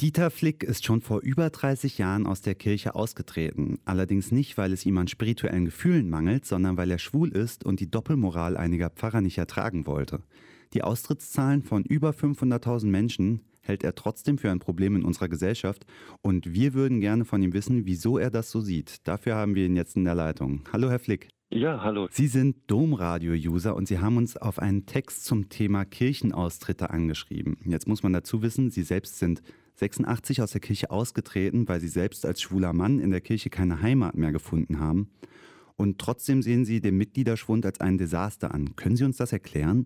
Dieter Flick ist schon vor über 30 Jahren aus der Kirche ausgetreten. Allerdings nicht, weil es ihm an spirituellen Gefühlen mangelt, sondern weil er schwul ist und die Doppelmoral einiger Pfarrer nicht ertragen wollte. Die Austrittszahlen von über 500.000 Menschen hält er trotzdem für ein Problem in unserer Gesellschaft. Und wir würden gerne von ihm wissen, wieso er das so sieht. Dafür haben wir ihn jetzt in der Leitung. Hallo, Herr Flick. Ja, hallo. Sie sind Domradio-User und Sie haben uns auf einen Text zum Thema Kirchenaustritte angeschrieben. Jetzt muss man dazu wissen, Sie selbst sind 86 aus der Kirche ausgetreten, weil Sie selbst als schwuler Mann in der Kirche keine Heimat mehr gefunden haben. Und trotzdem sehen Sie den Mitgliederschwund als ein Desaster an. Können Sie uns das erklären?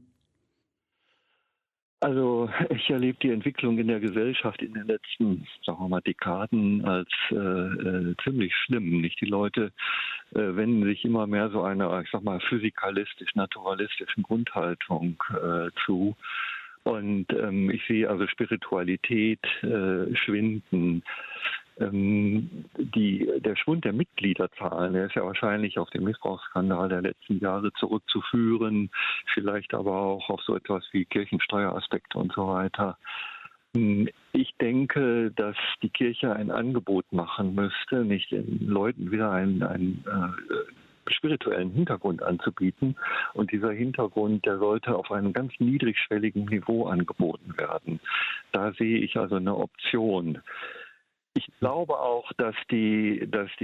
Also ich erlebe die Entwicklung in der Gesellschaft in den letzten, sagen wir mal, Dekaden als ziemlich schlimm. Nicht, die Leute wenden sich immer mehr so einer, ich sag mal, physikalistisch-naturalistischen Grundhaltung zu. Und ich sehe also Spiritualität schwinden. Der Schwund der Mitgliederzahlen, der ist ja wahrscheinlich auf den Missbrauchsskandal der letzten Jahre zurückzuführen, vielleicht aber auch auf so etwas wie Kirchensteueraspekte und so weiter. Ich denke, dass die Kirche ein Angebot machen müsste, nicht den Leuten wieder einen spirituellen Hintergrund anzubieten. Und dieser Hintergrund, der sollte auf einem ganz niedrigschwelligen Niveau angeboten werden. Da sehe ich also eine Option. Ich glaube auch, dass die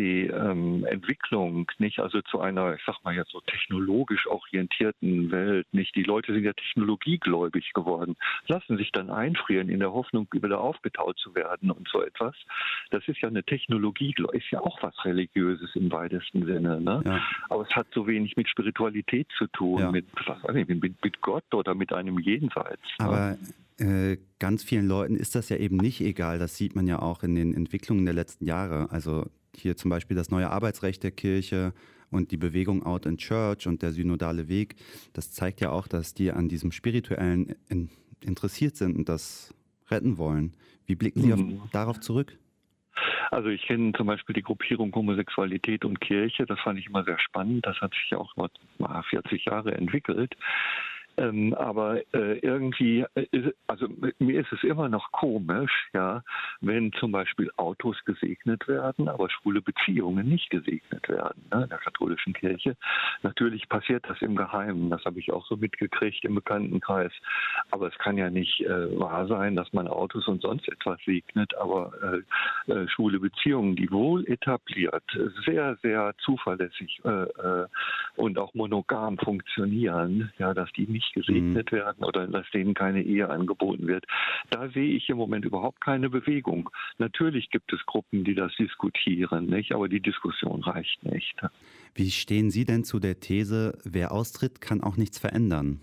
Entwicklung nicht also zu einer, ich sag mal jetzt so technologisch orientierten Welt, nicht, die Leute sind ja technologiegläubig geworden, lassen sich dann einfrieren in der Hoffnung, wieder aufgetaut zu werden und so etwas. Das ist ja eine Technologie, ist ja auch was Religiöses im weitesten Sinne, ne? Ja. Aber es hat so wenig mit Spiritualität zu tun, ja, mit Gott oder mit einem Jenseits. Aber ne? Ganz vielen Leuten ist das ja eben nicht egal. Das sieht man ja auch in den Entwicklungen der letzten Jahre. Also hier zum Beispiel das neue Arbeitsrecht der Kirche und die Bewegung Out in Church und der synodale Weg. Das zeigt ja auch, dass die an diesem Spirituellen interessiert sind und das retten wollen. Wie blicken Sie darauf zurück? Also ich kenne zum Beispiel die Gruppierung Homosexualität und Kirche. Das fand ich immer sehr spannend. Das hat sich ja auch 40 Jahre entwickelt. Aber irgendwie, also mir ist es immer noch komisch, ja, wenn zum Beispiel Autos gesegnet werden, aber schwule Beziehungen nicht gesegnet werden, ne, in der katholischen Kirche. Natürlich passiert das im Geheimen, das habe ich auch so mitgekriegt im Bekanntenkreis. Aber es kann ja nicht wahr sein, dass man Autos und sonst etwas segnet, aber schwule Beziehungen, die wohl etabliert, sehr, sehr zuverlässig und auch monogam funktionieren, ja, dass die nicht gesegnet werden oder dass denen keine Ehe angeboten wird. Da sehe ich im Moment überhaupt keine Bewegung. Natürlich gibt es Gruppen, die das diskutieren, nicht? Aber die Diskussion reicht nicht. Wie stehen Sie denn zu der These, wer austritt, kann auch nichts verändern?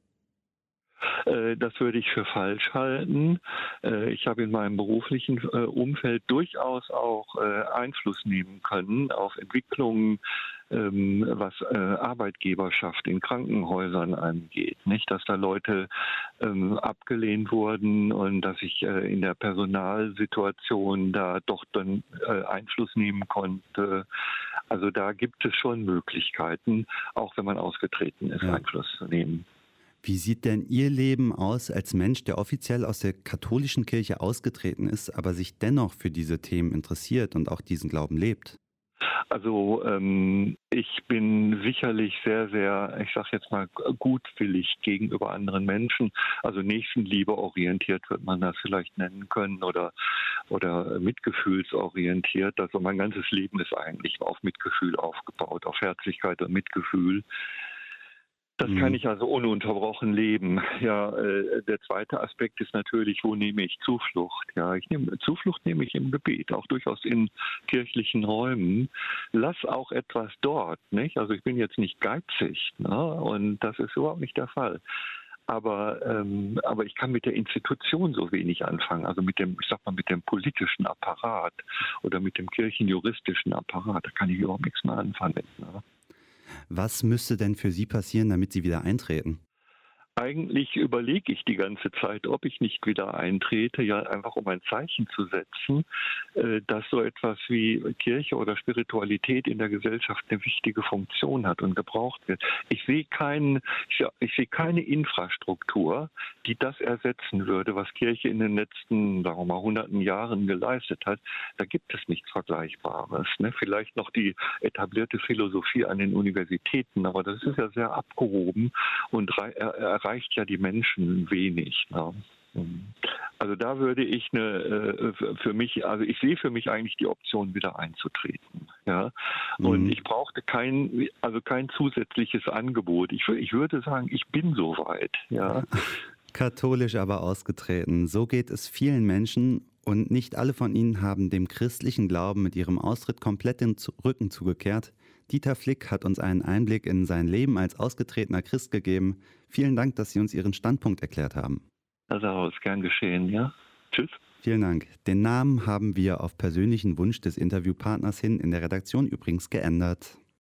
Das würde ich für falsch halten. Ich habe in meinem beruflichen Umfeld durchaus auch Einfluss nehmen können auf Entwicklungen, was Arbeitgeberschaft in Krankenhäusern angeht. Nicht, dass da Leute abgelehnt wurden und dass ich in der Personalsituation da doch dann Einfluss nehmen konnte. Also da gibt es schon Möglichkeiten, auch wenn man ausgetreten ist, ja, Einfluss zu nehmen. Wie sieht denn Ihr Leben aus als Mensch, der offiziell aus der katholischen Kirche ausgetreten ist, aber sich dennoch für diese Themen interessiert und auch diesen Glauben lebt? Also ich bin sicherlich sehr, sehr, ich sage jetzt mal, gutwillig gegenüber anderen Menschen. Also Nächstenliebe orientiert wird man das vielleicht nennen können oder mitgefühlsorientiert. Also mein ganzes Leben ist eigentlich auf Mitgefühl aufgebaut, auf Herzlichkeit und Mitgefühl. Das kann ich also ununterbrochen leben. Ja, der zweite Aspekt ist natürlich, wo nehme ich Zuflucht? Ja, Zuflucht nehme ich im Gebet, auch durchaus in kirchlichen Räumen. Lass auch etwas dort, nicht? Also ich bin jetzt nicht geizig, ne? Und das ist überhaupt nicht der Fall. Aber ich kann mit der Institution so wenig anfangen, also mit dem politischen Apparat oder mit dem kirchenjuristischen Apparat, da kann ich überhaupt nichts mehr anfangen. Ne? Was müsste denn für Sie passieren, damit Sie wieder eintreten? eigentlich überlege ich die ganze Zeit, ob ich nicht wieder eintrete, ja einfach um ein Zeichen zu setzen, dass so etwas wie Kirche oder Spiritualität in der Gesellschaft eine wichtige Funktion hat und gebraucht wird. Ich sehe keine Infrastruktur, die das ersetzen würde, was Kirche in den letzten, sagen wir mal, hunderten Jahren geleistet hat. Da gibt es nichts Vergleichbares. Ne? Vielleicht noch die etablierte Philosophie an den Universitäten, aber das ist ja sehr abgehoben und erreicht ja die Menschen wenig. Ne? Also da würde ich ich sehe für mich eigentlich die Option, wieder einzutreten. Ja? Und ich brauchte kein zusätzliches Angebot. Ich würde sagen, ich bin soweit. Ja? Katholisch aber ausgetreten. So geht es vielen Menschen und nicht alle von ihnen haben dem christlichen Glauben mit ihrem Austritt komplett den Rücken zugekehrt. Dieter Flick hat uns einen Einblick in sein Leben als ausgetretener Christ gegeben. Vielen Dank, dass Sie uns Ihren Standpunkt erklärt haben. Also ist gern geschehen, ja. Tschüss. Vielen Dank. Den Namen haben wir auf persönlichen Wunsch des Interviewpartners hin in der Redaktion übrigens geändert.